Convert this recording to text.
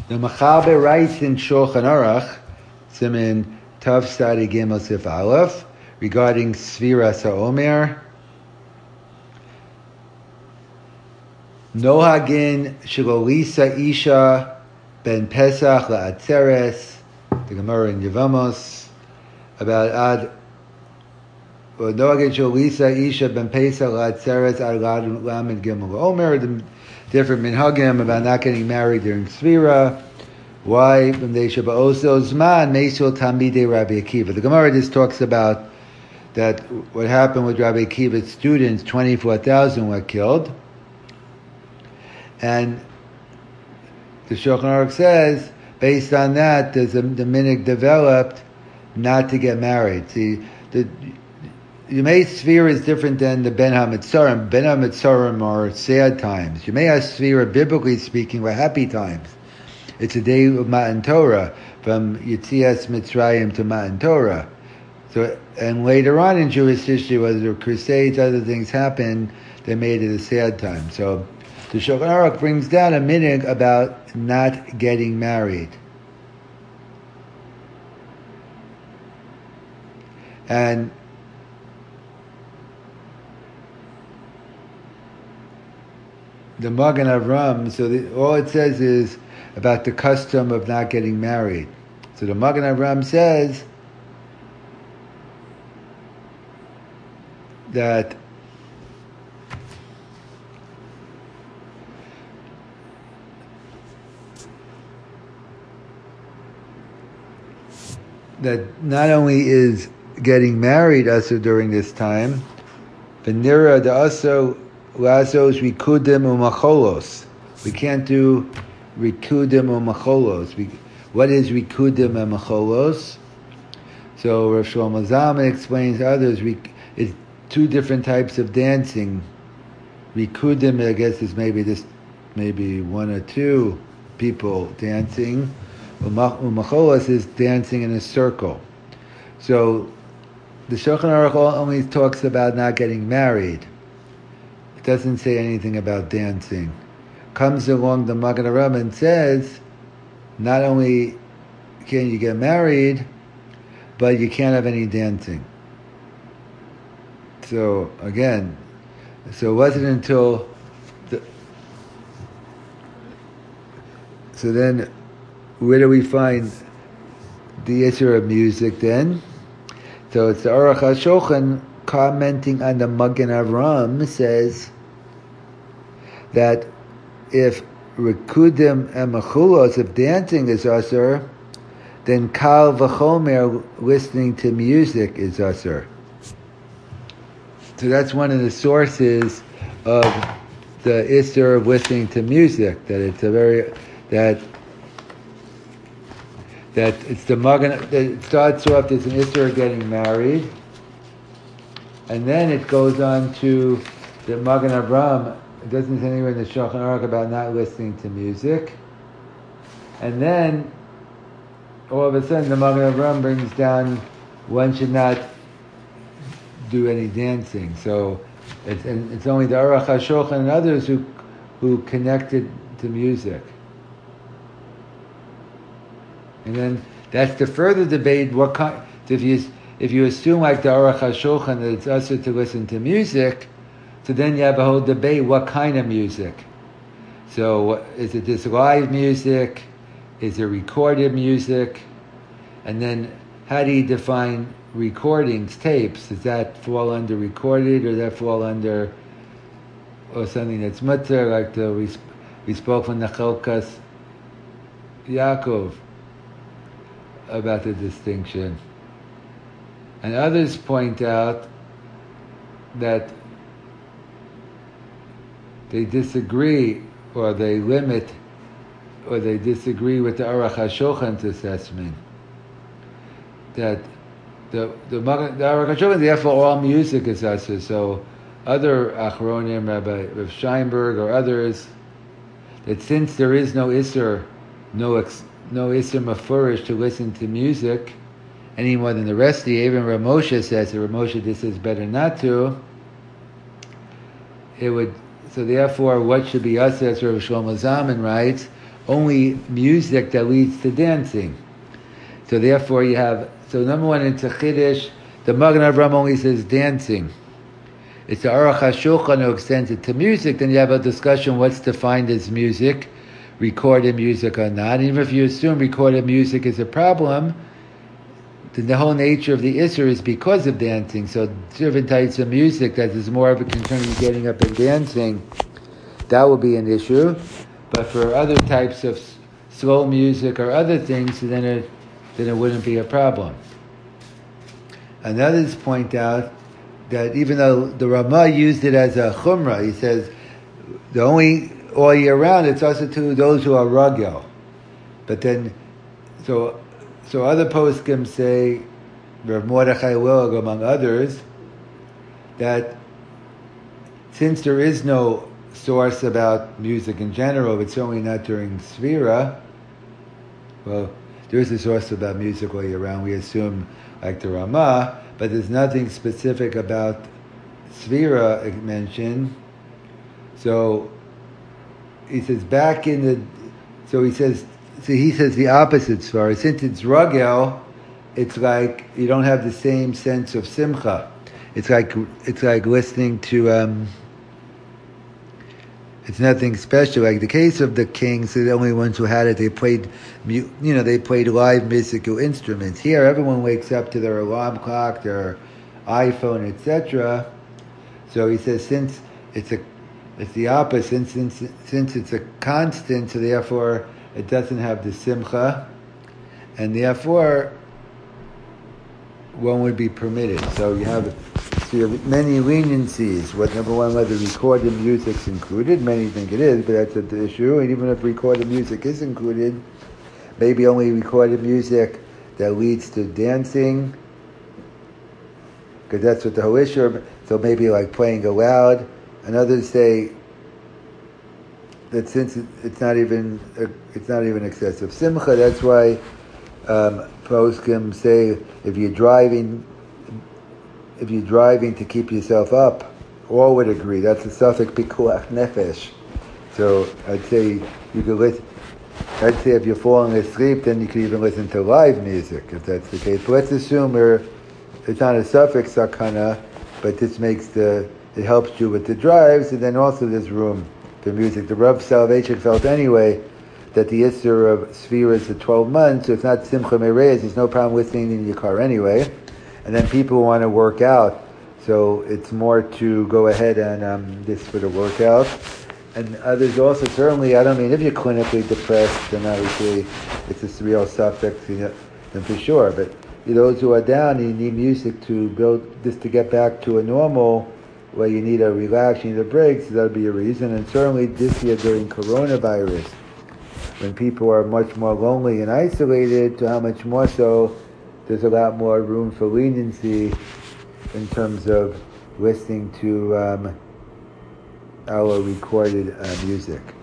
The Mechaber writes in Shulchan Aruch, Siman Tav Sadi Gimel Sif Aleph, regarding Sfiras HaOmer. Nohagin Shilolisa Isha Ben Pesach La'atzeres, the Gemara in Yevamos, about Ad Nohagin Shilolisa Isha Ben Pesach La'atzeres Ad Lamed Gimel Omer, the different minhagim about not getting married during Sfira. Why? When they should also Zman Mesul Talmidei Rabbi Akiva. The Gemara just talks about that what happened with Rabbi Akiva's students, 24,000 were killed. And the Shulchan Aruch says, based on that, the minhag developed not to get married. See, the Yemei Sfira is different than the Ben HaMetzarim. Ben HaMetzarim are sad times. Yemei Sfira, biblically speaking, were happy times. It's a day of Matan Torah, from Yetzias Mitzrayim to Matan Torah. So, and later on in Jewish history, whether there were crusades, other things happened, they made it a sad time. So the Shulchan Aruch brings down a minhag about not getting married. And the Magen Avram, so all it says is about the custom of not getting married. So the Magen Avram says that not only is getting married also during this time, Venira the also Lazos Rikudim Umacholos. We can't do Rikudim Umacholos. What is Rikudim Umacholos? So Rav Shlomo Zalman explains to others, it's two different types of dancing. Rikudim, I guess, is maybe one or two people dancing. Umacholos is dancing in a circle. So the Shulchan Aruch only talks about not getting married. It doesn't say anything about dancing. Comes along the Magen Avram and says, not only can you get married, but you can't have any dancing. So again, so it wasn't until so then where do we find the issue of music then? So it's the Aruch HaShulchan commenting on the Magen Avram says that if Rikudim and Mechulos, if dancing is asur, then Kal V'chomer, listening to music, is asur. So that's one of the sources of the issur of listening to music, that it's a very, that it's the Magen, that it starts off as an issur getting married, and then it goes on to the Magen Avram. It doesn't say anywhere in the Shulchan Aruch about not listening to music. And then, all of a sudden, the Magen Avram brings down one should not do any dancing. So it's only the Aruch HaShulchan and others who connected to music. And then that's the further debate. What kind? If you assume like the Aruch HaShulchan that it's also to listen to music, so then you have a whole debate, what kind of music? So is it this live music? Is it recorded music? And then how do you define recordings, tapes? Does that fall under recorded, or does that fall under or something that's mutter, like we spoke from the Chelkas Yaakov about the distinction. And others point out that they disagree, or they limit, or they disagree with the Aruch HaShulchan's assessment that the Aruch HaShulchan, therefore all music is asur. So other Achronim, Rabbi Rav Scheinberg or others, that since there is no issur, no issur mafurish to listen to music any more than the rest of the, even Rav Moshe says, Rav Moshe just says better not to, it would. So therefore, what should be us, as Rav Shlomo Zalman writes, only music that leads to dancing. So therefore you have, so number one in Chiddush, the Magen Avraham only says dancing. It's the Aruch HaShulchan who extends it to music. Then you have a discussion what's defined as music, recorded music or not. And even if you assume recorded music is a problem, then the whole nature of the Isser is because of dancing. So different types of music that is more of a concern in getting up and dancing, that will be an issue. But for other types of slow music or other things, then it wouldn't be a problem. And others point out that even though the Ramah used it as a chumrah, he says the only all year round it's also to those who are ragel. But then, so other poskim say, Rav Mordechai Willig among others, that since there is no source about music in general, but certainly not during Sfira, well, there is a source about music all year round. We assume like the Ramah, but there's nothing specific about Sfira mentioned. So he says he says the opposite Svara. Since it's Ragel, it's like you don't have the same sense of Simcha. It's like listening to it's nothing special. Like the case of the kings, they're the only ones who had it. They played, they played live musical instruments. Here, everyone wakes up to their alarm clock, their iPhone, etc. So he says, since it's the opposite. Since it's a constant, so therefore it doesn't have the simcha, and therefore one would be permitted. So you have many leniencies. Number one, whether recorded music's included. Many think it is, but that's the issue. And even if recorded music is included, maybe only recorded music that leads to dancing, because that's what the whole issue. So maybe like playing aloud. And others say that since it's not even excessive simcha, that's why poskim say if you're driving to keep yourself up, all would agree. That's a suffix pikuach nefesh. So I'd say you could listen. I'd say if you're falling asleep, then you could even listen to live music if that's the case. But let's assume it's not a suffix sakana, but this it helps you with the drives, and then also there's room for music. The Rav Salvation felt anyway that the Isser of Sfira is the 12 months, so it's not Simcha Mereis, there's no problem listening in your car anyway. And then people want to work out, so it's more to go ahead and this for the workout. And others also, certainly, I don't mean if you're clinically depressed, then obviously it's a real suffix, then for sure. But those who are down, you need music to build this to get back to a normal where you need a relax, you need a break, so that'll be a reason. And certainly this year during coronavirus, when people are much more lonely and isolated, to how much more so, there's a lot more room for leniency in terms of listening to our recorded music.